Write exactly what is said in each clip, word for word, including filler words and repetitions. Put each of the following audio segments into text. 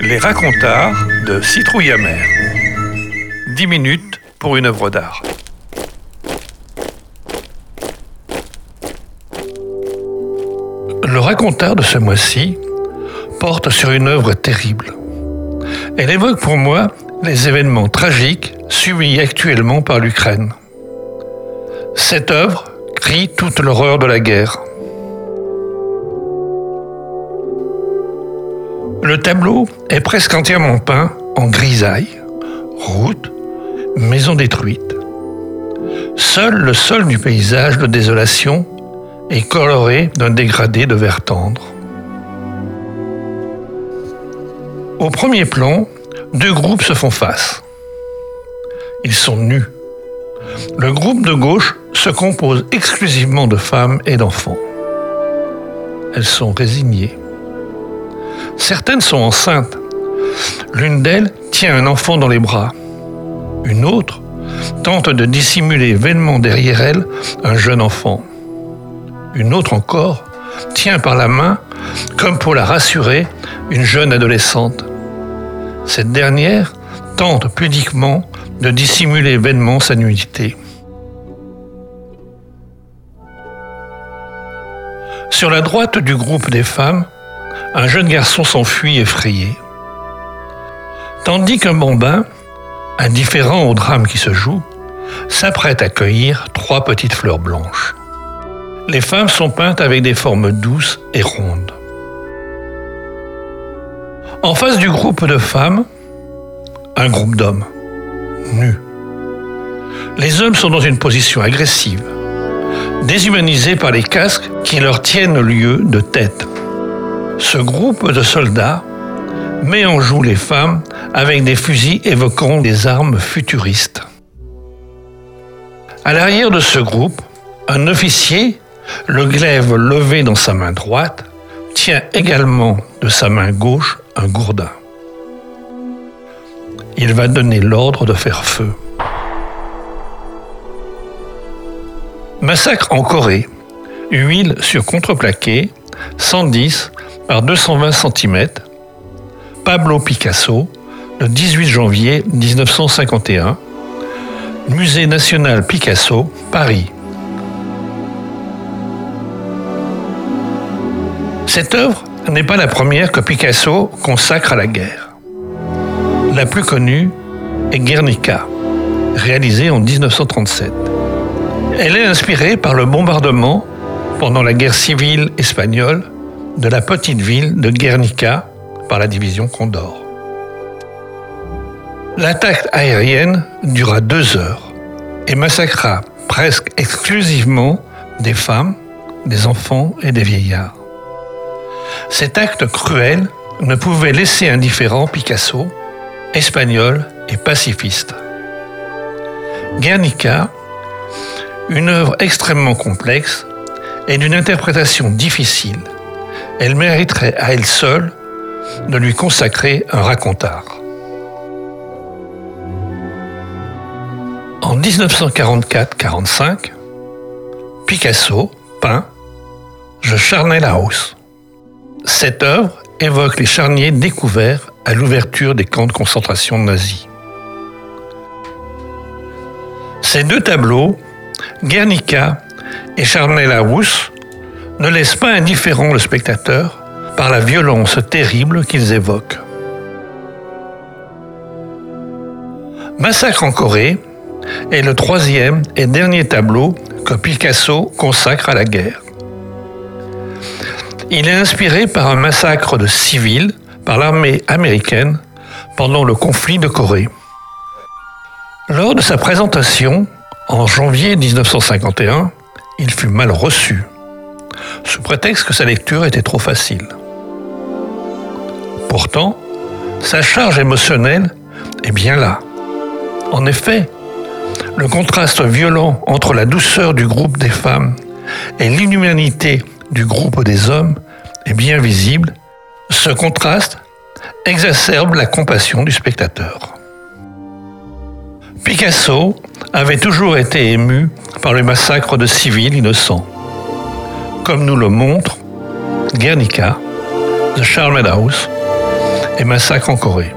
Les racontards de Citrouille Amère. dix minutes pour une œuvre d'art. Le racontard de ce mois-ci porte sur une œuvre terrible. Elle évoque pour moi les événements tragiques subis actuellement par l'Ukraine. Cette œuvre crie toute l'horreur de la guerre. Le tableau est presque entièrement peint en grisaille, routes, maisons détruites. Seul le sol du paysage de désolation est coloré d'un dégradé de vert tendre. Au premier plan, deux groupes se font face. Ils sont nus. Le groupe de gauche se compose exclusivement de femmes et d'enfants. Elles sont résignées. Certaines sont enceintes. L'une d'elles tient un enfant dans les bras. Une autre tente de dissimuler vainement derrière elle un jeune enfant. Une autre encore tient par la main, comme pour la rassurer, une jeune adolescente. Cette dernière tente pudiquement de dissimuler vainement sa nudité. Sur la droite du groupe des femmes, un jeune garçon s'enfuit effrayé. Tandis qu'un bambin, indifférent au drame qui se joue, s'apprête à cueillir trois petites fleurs blanches. Les femmes sont peintes avec des formes douces et rondes. En face du groupe de femmes, un groupe d'hommes, nus. Les hommes sont dans une position agressive, déshumanisés par les casques qui leur tiennent lieu de tête. Ce groupe de soldats met en joue les femmes avec des fusils évoquant des armes futuristes. À l'arrière de ce groupe, un officier, le glaive levé dans sa main droite, tient également de sa main gauche un gourdin. Il va donner l'ordre de faire feu. Massacre en Corée. Huile sur contreplaqué, cent dix par deux cent vingt centimètres. Pablo Picasso, le dix-huit janvier mille neuf cent cinquante et un. Musée national Picasso, Paris. Cette œuvre n'est pas la première que Picasso consacre à la guerre. La plus connue est Guernica, réalisée en dix-neuf cent trente-sept. Elle est inspirée par le bombardement, pendant la guerre civile espagnole, de la petite ville de Guernica par la division Condor. L'attaque aérienne dura deux heures et massacra presque exclusivement des femmes, des enfants et des vieillards. Cet acte cruel ne pouvait laisser indifférent Picasso, espagnol et pacifiste. Guernica, une œuvre extrêmement complexe et d'une interprétation difficile, elle mériterait à elle seule de lui consacrer un racontard. En dix-neuf cent quarante-quatre quarante-cinq, Picasso peint « Je charnais la hausse ». Cette œuvre évoque les charniers découverts à l'ouverture des camps de concentration nazis. Ces deux tableaux, Guernica et Charnay-la-Rousse, ne laissent pas indifférent le spectateur par la violence terrible qu'ils évoquent. Massacre en Corée est le troisième et dernier tableau que Picasso consacre à la guerre. Il est inspiré par un massacre de civils par l'armée américaine pendant le conflit de Corée. Lors de sa présentation, en janvier dix-neuf cent cinquante et un, il fut mal reçu, sous prétexte que sa lecture était trop facile. Pourtant, sa charge émotionnelle est bien là. En effet, le contraste violent entre la douceur du groupe des femmes et l'inhumanité du groupe des hommes est bien visible. Ce contraste exacerbe la compassion du spectateur. Picasso avait toujours été ému par le massacre de civils innocents. Comme nous le montre Guernica, The Charney House et Massacre en Corée.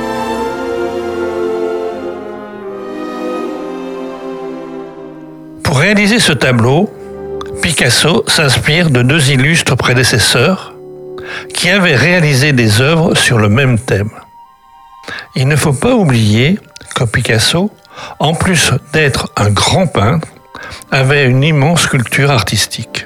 Pour réaliser ce tableau, Picasso s'inspire de deux illustres prédécesseurs qui avaient réalisé des œuvres sur le même thème. Il ne faut pas oublier que Picasso, en plus d'être un grand peintre, avait une immense culture artistique.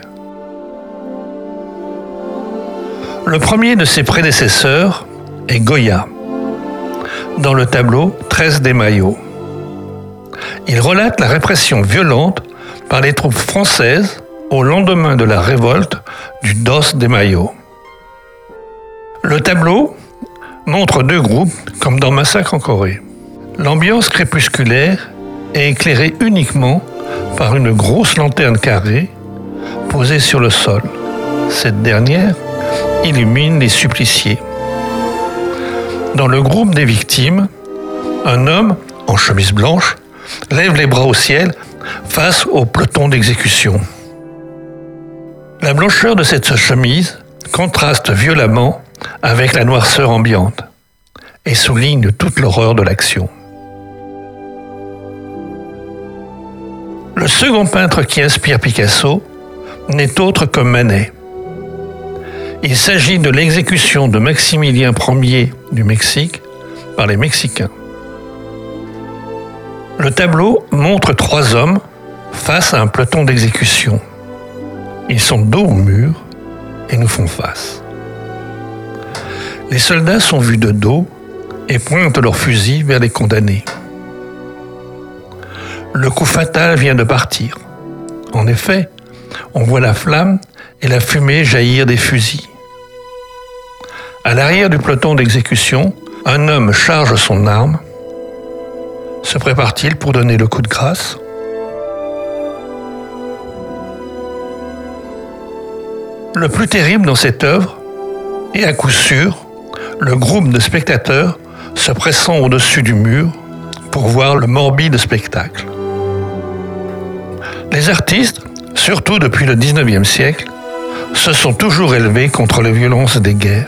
Le premier de ses prédécesseurs est Goya, dans le tableau treize de Mayo. Il relate la répression violente par les troupes françaises au lendemain de la révolte du dos de Mayo. Le tableau montre deux groupes comme dans Massacre en Corée. L'ambiance crépusculaire est éclairée uniquement par une grosse lanterne carrée posée sur le sol. Cette dernière illumine les suppliciés. Dans le groupe des victimes, un homme en chemise blanche lève les bras au ciel face au peloton d'exécution. La blancheur de cette chemise contraste violemment avec la noirceur ambiante et souligne toute l'horreur de l'action. Le second peintre qui inspire Picasso n'est autre que Manet. Il s'agit de l'exécution de Maximilien Ier du Mexique par les Mexicains. Le tableau montre trois hommes face à un peloton d'exécution. Ils sont dos au mur et nous font face. Les soldats sont vus de dos et pointent leurs fusils vers les condamnés. Le coup fatal vient de partir. En effet, on voit la flamme et la fumée jaillir des fusils. À l'arrière du peloton d'exécution, un homme charge son arme. Se prépare-t-il pour donner le coup de grâce ? Le plus terrible dans cette œuvre est à coup sûr le groupe de spectateurs se pressant au-dessus du mur pour voir le morbide spectacle. Les artistes, surtout depuis le dix-neuvième siècle, se sont toujours élevés contre les violences des guerres.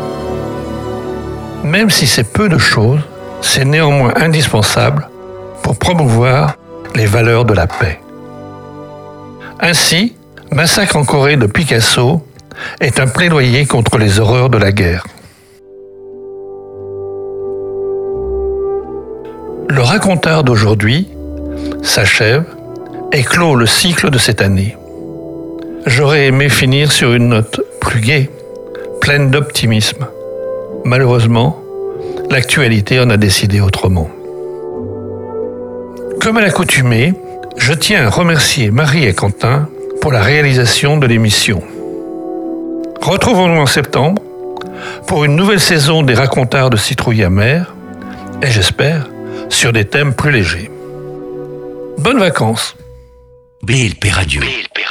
Même si c'est peu de choses, c'est néanmoins indispensable pour promouvoir les valeurs de la paix. Ainsi, Massacre en Corée de Picasso est un plaidoyer contre les horreurs de la guerre. Le racontard d'aujourd'hui s'achève et clôt le cycle de cette année. J'aurais aimé finir sur une note plus gaie, pleine d'optimisme. Malheureusement, l'actualité en a décidé autrement. Comme à l'accoutumée, je tiens à remercier Marie et Quentin pour la réalisation de l'émission. Retrouvons-nous en septembre pour une nouvelle saison des racontards de Citrouille amère et j'espère sur des thèmes plus légers. Bonnes vacances. B L P Radio. B L P